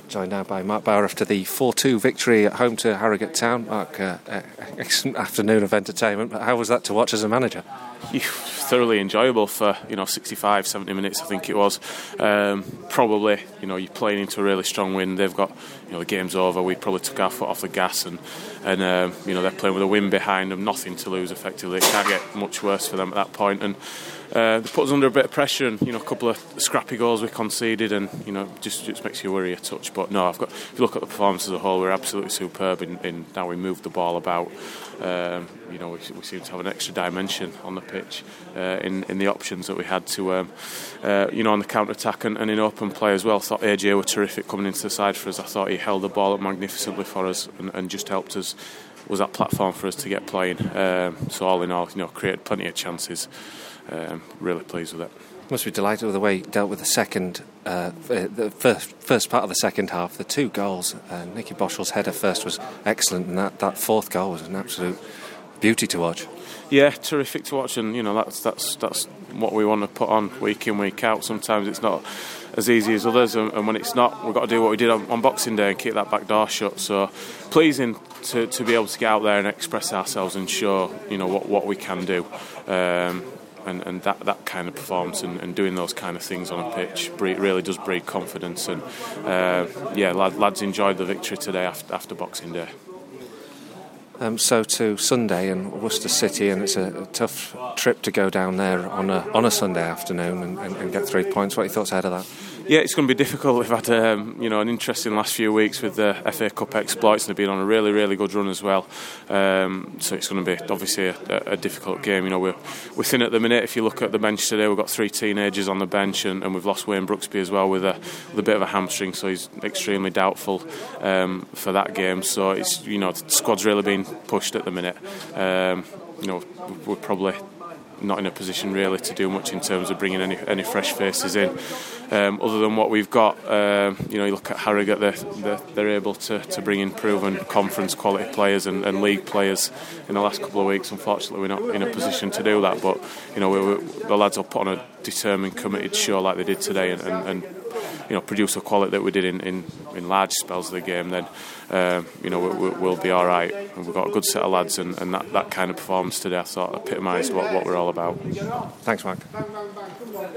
Joined now by Mark Bauer after the 4-2 victory at home to Harrogate Town. Mark, excellent afternoon of entertainment, but how was that to watch as a manager? Thoroughly enjoyable for 65-70 minutes I think it was. Probably you're playing into a really strong wind. They've got the game's over. We probably took our foot off the gas and they're playing with a wind behind them, nothing to lose effectively. It can't get much worse for them at that point, and they put us under a bit of pressure, and a couple of scrappy goals we conceded, and just makes you worry a touch. But no, if you look at the performance as a whole, we're absolutely superb in how we moved the ball about. We seem to have an extra dimension on the pitch in the options that we had to on the counter attack and in open play as well. I thought AJ were terrific coming into the side for us. I thought he held the ball up magnificently for us and just helped us. Was that platform for us to get playing. So all in all, created plenty of chances. Really pleased with it. Must be delighted with the way he dealt with the first part of the second half. The two goals, Nicky Boschel's header first was excellent, and that fourth goal was an absolute beauty to watch. Yeah, terrific to watch, and that's what we want to put on week in, week out. Sometimes it's not as easy as others, and when it's not, we've got to do what we did on Boxing Day and keep that back door shut. So pleasing to be able to get out there and express ourselves and show what we can do. And that kind of performance and doing those kind of things on a pitch really does breed confidence. And lads enjoyed the victory today after Boxing Day. So to Sunday and Worcester City, and it's a tough trip to go down there on a Sunday afternoon and get 3 points. What are your thoughts ahead of that? Yeah, it's going to be difficult. We've had an interesting last few weeks with the FA Cup exploits, and they've been on a really, really good run as well. So it's going to be obviously a difficult game. We're thin at the minute. If you look at the bench today, we've got 3 teenagers on the bench, and we've lost Wayne Brooksby as well with a bit of a hamstring, so he's extremely doubtful for that game. So it's the squad's really been pushed at the minute. We're probably not in a position really to do much in terms of bringing any fresh faces in. Other than what we've got, you look at Harrogate, they're able to bring in proven conference quality players and league players in the last couple of weeks. Unfortunately, we're not in a position to do that, but the lads will put on a determined, committed show like they did today and produce a quality that we did in large spells of the game. Then we'll be all right. And we've got a good set of lads, and that kind of performance today I thought epitomised what we're all about. Thanks, Mark.